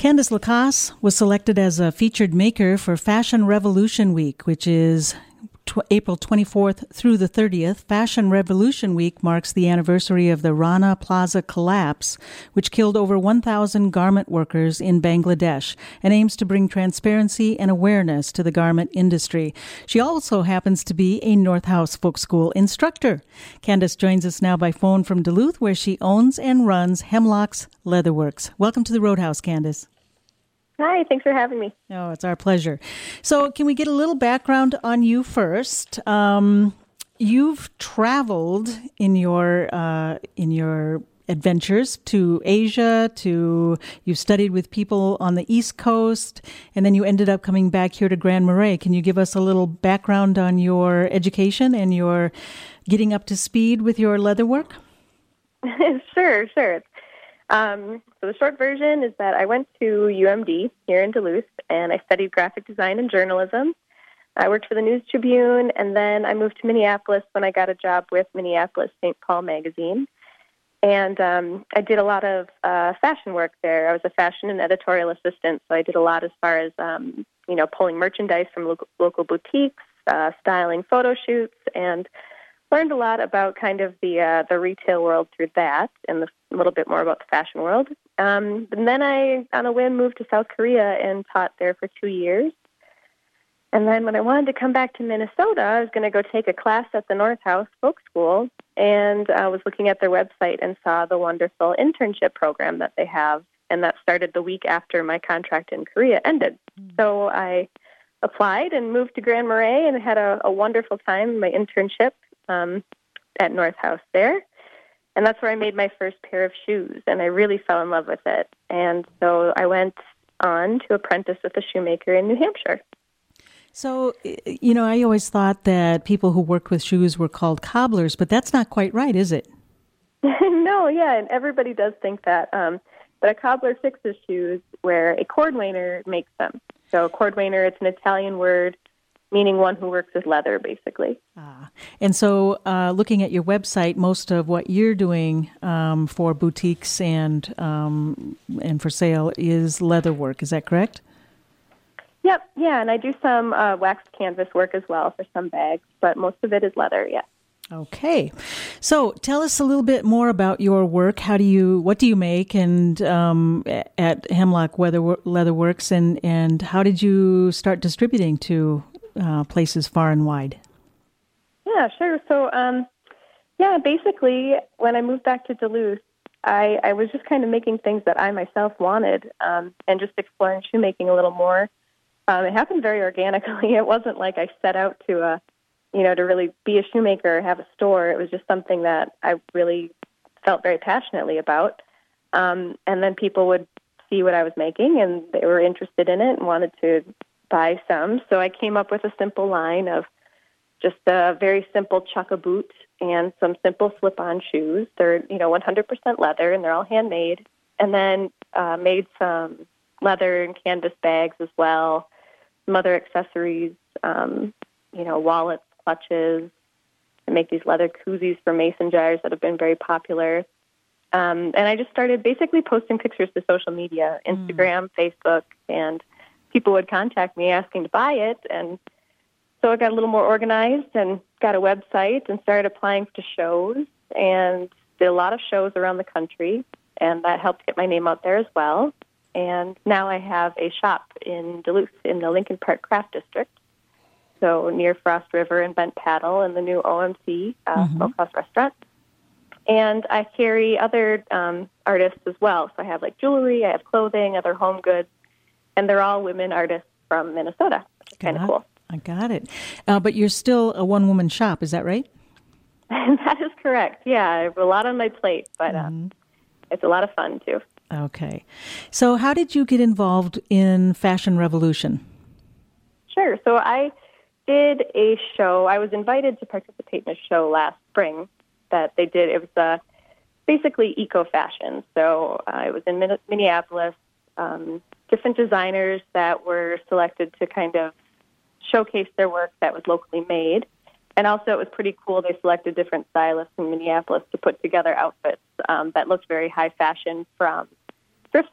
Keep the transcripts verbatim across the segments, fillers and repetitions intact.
Candice Lacasse was selected as a featured maker for Fashion Revolution Week, which is tw- April twenty-fourth through the thirtieth. Fashion Revolution Week marks the anniversary of the Rana Plaza collapse, which killed over one thousand garment workers in Bangladesh, and aims to bring transparency and awareness to the garment industry. She also happens to be a North House Folk School instructor. Candice joins us now by phone from Duluth, where she owns and runs Hemlock's Leatherworks. Welcome to the Roadhouse, Candice. Hi, thanks for having me. Oh, it's our pleasure. So can we get a little background on you first? Um, you've traveled in your uh, in your adventures to Asia, to you've studied with people on the East Coast, and then you ended up coming back here to Grand Marais. Can you give us a little background on your education and your getting up to speed with your leatherwork? Sure, sure. Um, so the short version is that I went to U M D here in Duluth, and I studied graphic design and journalism. I worked for the News Tribune, and then I moved to Minneapolis when I got a job with Minneapolis Saint Paul magazine. And um, I did a lot of uh, fashion work there. I was a fashion and editorial assistant, so I did a lot as far as, um, you know, pulling merchandise from local, local boutiques, uh, styling photo shoots, and learned a lot about kind of the uh, the retail world through that, and the, a little bit more about the fashion world. Um, and then I, on a whim, moved to South Korea and taught there for two years. And then when I wanted to come back to Minnesota, I was going to go take a class at the North House Folk School, and I was looking at their website and saw the wonderful internship program that they have, and that started the week after my contract in Korea ended. Mm. So I applied and moved to Grand Marais and had a, a wonderful time in my internship um, at North House there. And that's where I made my first pair of shoes, and I really fell in love with it. And so I went on to apprentice with a shoemaker in New Hampshire. So, you know, I always thought that people who worked with shoes were called cobblers, but that's not quite right, is it? No, yeah, and everybody does think that. Um, but a cobbler fixes shoes where a cordwainer makes them. So cordwainer, it's an Italian word meaning one who works with leather, basically. Ah. And so uh, looking at your website, most of what you're doing um, for boutiques and um, and for sale is leather work. Is that correct? Yep, yeah, and I do some uh, waxed canvas work as well for some bags, but most of it is leather, yeah. Okay. So tell us a little bit more about your work. How do you, what do you make and um, at Hemlock Leatherworks, and, and how did you start distributing to uh, places far and wide? Yeah, sure. So, um, yeah, basically, when I moved back to Duluth, I, I was just kind of making things that I myself wanted um, and just exploring shoemaking a little more. Um, it happened very organically. It wasn't like I set out to, uh, you know, to really be a shoemaker or have a store. It was just something that I really felt very passionately about. Um, and then people would see what I was making, and they were interested in it and wanted to buy some. So I came up with a simple line of just a very simple chukka boot and some simple slip-on shoes. They're, you know, one hundred percent leather, and they're all handmade. And then uh, made some leather and canvas bags as well, some other accessories, um, you know, wallets, clutches. I make these leather koozies for mason jars that have been very popular. Um, and I just started basically posting pictures to social media, Instagram, mm. Facebook, and people would contact me asking to buy it. And so I got a little more organized and got a website and started applying to shows and did a lot of shows around the country, and that helped get my name out there as well. And now I have a shop in Duluth in the Lincoln Park Craft District, so near Frost River and Bent Paddle and the new O M C uh, mm-hmm. Smokehouse Restaurant. And I carry other um, artists as well. So I have like jewelry, I have clothing, other home goods, and they're all women artists from Minnesota, which is kind of cool. I got it. Uh, but you're still a one-woman shop, is that right? That is correct. Yeah, I have a lot on my plate, but mm-hmm. uh, it's a lot of fun too. Okay. So how did you get involved in Fashion Revolution? Sure. So I did a show. I was invited to participate in a show last spring that they did. It was uh, basically eco-fashion. So uh, it was in Min- Minneapolis. Um, different designers that were selected to kind of showcase their work that was locally made. And also it was pretty cool. They selected different stylists in Minneapolis to put together outfits um, that looked very high fashion from thrift stores.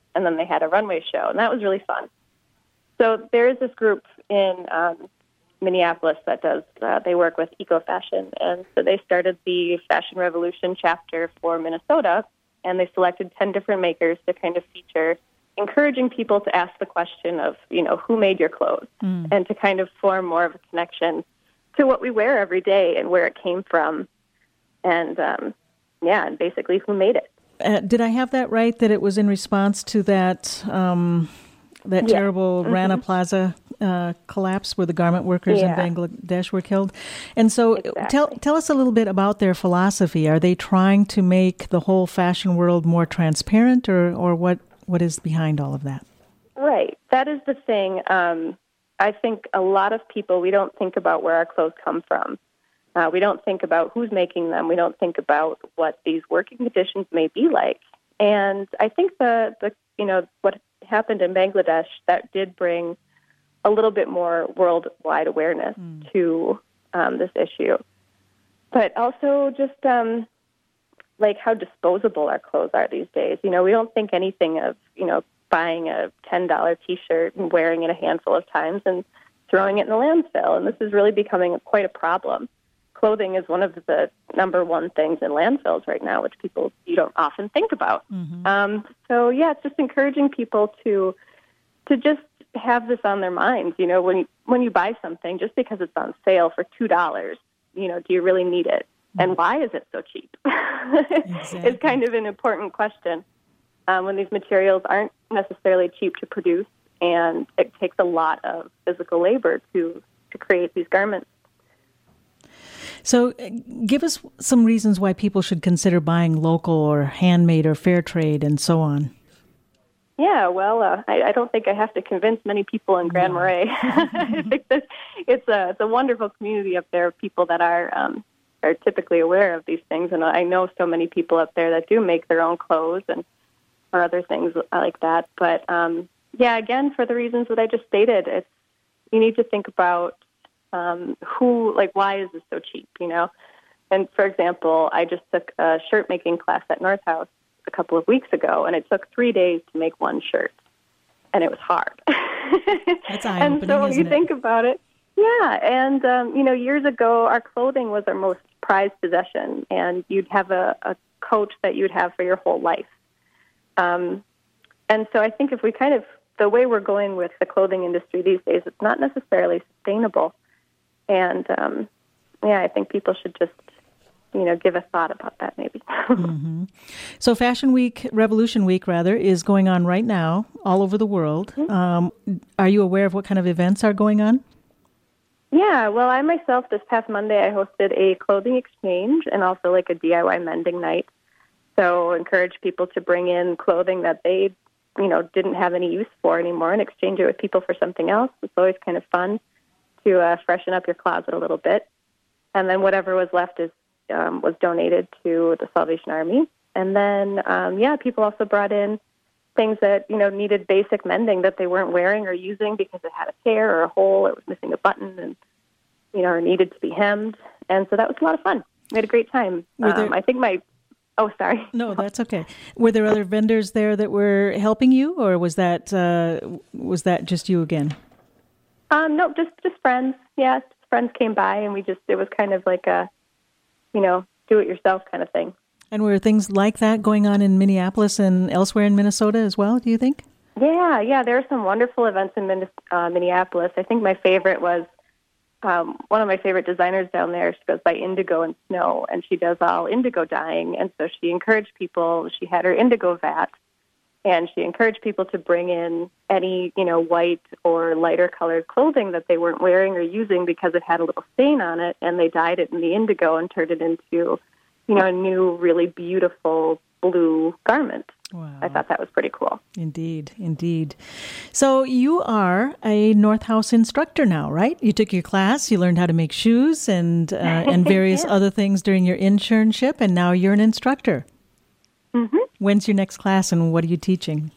and then they had a runway show, and that was really fun. So there is this group in um, Minneapolis that does, uh, they work with eco-fashion, and so they started the Fashion Revolution chapter for Minnesota, and they selected ten different makers to kind of feature, encouraging people to ask the question of, you know, who made your clothes, mm. and to kind of form more of a connection to what we wear every day and where it came from, and um, yeah, and basically who made it. Uh, did I have that right, that it was in response to that um, that yeah. terrible mm-hmm. Rana Plaza uh, collapse where the garment workers yeah. in Bangladesh were killed? And so exactly. tell tell us a little bit about their philosophy. Are they trying to make the whole fashion world more transparent, or, or what, what is behind all of that? Right. That is the thing. Um, I think a lot of people, we don't think about where our clothes come from. Uh, we don't think about who's making them. We don't think about what these working conditions may be like. And I think the, the you know, what happened in Bangladesh, that did bring a little bit more worldwide awareness mm. to um, this issue. But also just um, like how disposable our clothes are these days. You know, we don't think anything of, you know, buying a ten dollars T-shirt and wearing it a handful of times and throwing it in the landfill. And this is really becoming a, quite a problem. Clothing is one of the number one things in landfills right now, which people you don't often think about. Mm-hmm. Um, so yeah, it's just encouraging people to to just have this on their minds. You know, when you, when you buy something, just because it's on sale for two dollars, you know, do you really need it? Mm-hmm. And why is it so cheap? Exactly. It's kind of an important question um, when these materials aren't necessarily cheap to produce, and it takes a lot of physical labor to to create these garments. So give us some reasons why people should consider buying local or handmade or fair trade and so on. Yeah, well, uh, I, I don't think I have to convince many people in Grand no. Marais. I think that it's a, it's a wonderful community up there of people that are um, are typically aware of these things. And I know so many people up there that do make their own clothes and or other things like that. But, um, yeah, again, for the reasons that I just stated, it's you need to think about Um, who, like, why is this so cheap, you know? And, for example, I just took a shirt-making class at North House a couple of weeks ago, and it took three days to make one shirt, and it was hard. That's eye-opening, and so when you isn't think it? about it, yeah, and, um, you know, years ago, our clothing was our most prized possession, and you'd have a, a coat that you'd have for your whole life. Um, and so I think if we kind of, the way we're going with the clothing industry these days, it's not necessarily sustainable. And, um, yeah, I think people should just, you know, give a thought about that maybe. mm-hmm. So Fashion Week, Revolution Week, rather, is going on right now all over the world. Mm-hmm. Um, are you aware of what kind of events are going on? Yeah, well, I myself, this past Monday, I hosted a clothing exchange and also like a D I Y mending night. So encourage people to bring in clothing that they, you know, didn't have any use for anymore and exchange it with people for something else. It's always kind of fun to uh, freshen up your closet a little bit. And then whatever was left is um, was donated to the Salvation Army. And then, um, yeah, people also brought in things that, you know, needed basic mending that they weren't wearing or using because it had a tear or a hole or was missing a button and, you know, or needed to be hemmed. And so that was a lot of fun. We had a great time. Were there... Um, I think my... Oh, sorry. No, that's okay. Were there other vendors there that were helping you, or was that uh, was that just you again? Um, no, just, just friends. Yeah, just friends came by, and we just, it was kind of like a, you know, do-it-yourself kind of thing. And were things like that going on in Minneapolis and elsewhere in Minnesota as well, do you think? Yeah, yeah, there are some wonderful events in Min- uh, Minneapolis. I think my favorite was, um, one of my favorite designers down there, she goes by Indigo and Snow, and she does all indigo dyeing, and so she encouraged people, she had her indigo vat, and she encouraged people to bring in any, you know, white or lighter colored clothing that they weren't wearing or using because it had a little stain on it, and they dyed it in the indigo and turned it into, you know, a new, really beautiful blue garment. Wow. I thought that was pretty cool. Indeed, indeed. So you are a North House instructor now, right? You took your class, you learned how to make shoes and uh, and various yeah. other things during your internship, and now you're an instructor. Mm-hmm. When's your next class, and what are you teaching?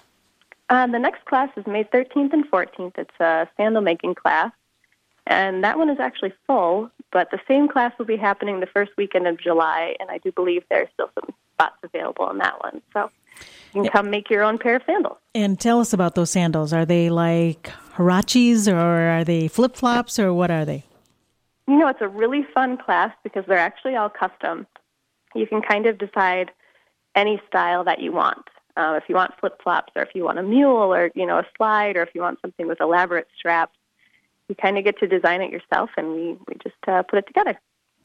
Uh, the next class is May thirteenth and fourteenth. It's a sandal making class, and that one is actually full, but the same class will be happening the first weekend of July, and I do believe there are still some spots available on that one. So You can come make your own pair of sandals. And tell us about those sandals. Are they like huaraches, or are they flip-flops, or what are they? You know, it's a really fun class because they're actually all custom. You can kind of decide any style that you want. Uh, if you want flip-flops, or if you want a mule, or, you know, a slide, or if you want something with elaborate straps, you kind of get to design it yourself, and we, we just uh, put it together.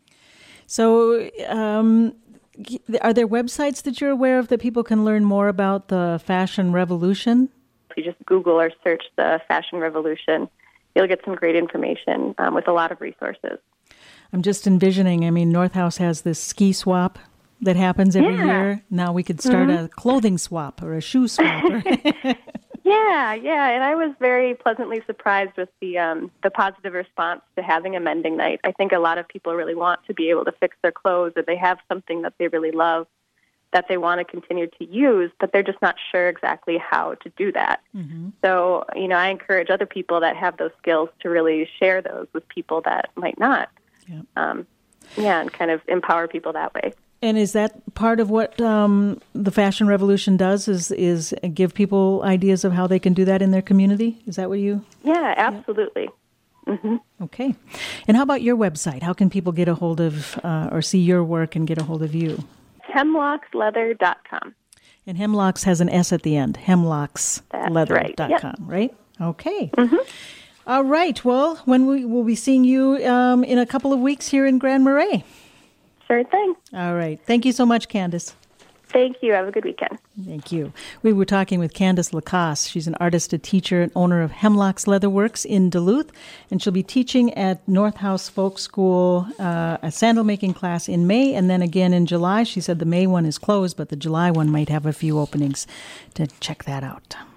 So um, are there websites that you're aware of that people can learn more about the Fashion Revolution? If you just Google or search the Fashion Revolution, you'll get some great information um, with a lot of resources. I'm just envisioning, I mean, Northhouse has this ski swap that happens every yeah. year. Now we could start mm-hmm. a clothing swap or a shoe swap. yeah, yeah, and I was very pleasantly surprised with the um, the positive response to having a mending night. I think a lot of people really want to be able to fix their clothes, or they have something that they really love that they want to continue to use, but they're just not sure exactly how to do that. Mm-hmm. So, you know, I encourage other people that have those skills to really share those with people that might not. Yep. Um, yeah, and kind of empower people that way. And is that part of what um, the Fashion Revolution does, is is give people ideas of how they can do that in their community? Is that what you... Yeah, absolutely. Yeah. Mm-hmm. Okay. And how about your website? How can people get a hold of uh, or see your work and get a hold of you? hemlocks leather dot com. And Hemlocks has an S at the end, hemlocks leather dot com, right? Yep. right? Okay. Mm-hmm. All right. Well, when we will be seeing you um, in a couple of weeks here in Grand Marais. Sure thing. All right. Thank you so much, Candace. Thank you. Have a good weekend. Thank you. We were talking with Candace Lacoste. She's an artist, a teacher, and owner of Hemlocks Leatherworks in Duluth, and she'll be teaching at Northhouse Folk School uh, a sandal making class in May, and then again in July. She said the May one is closed, but the July one might have a few openings to check that out.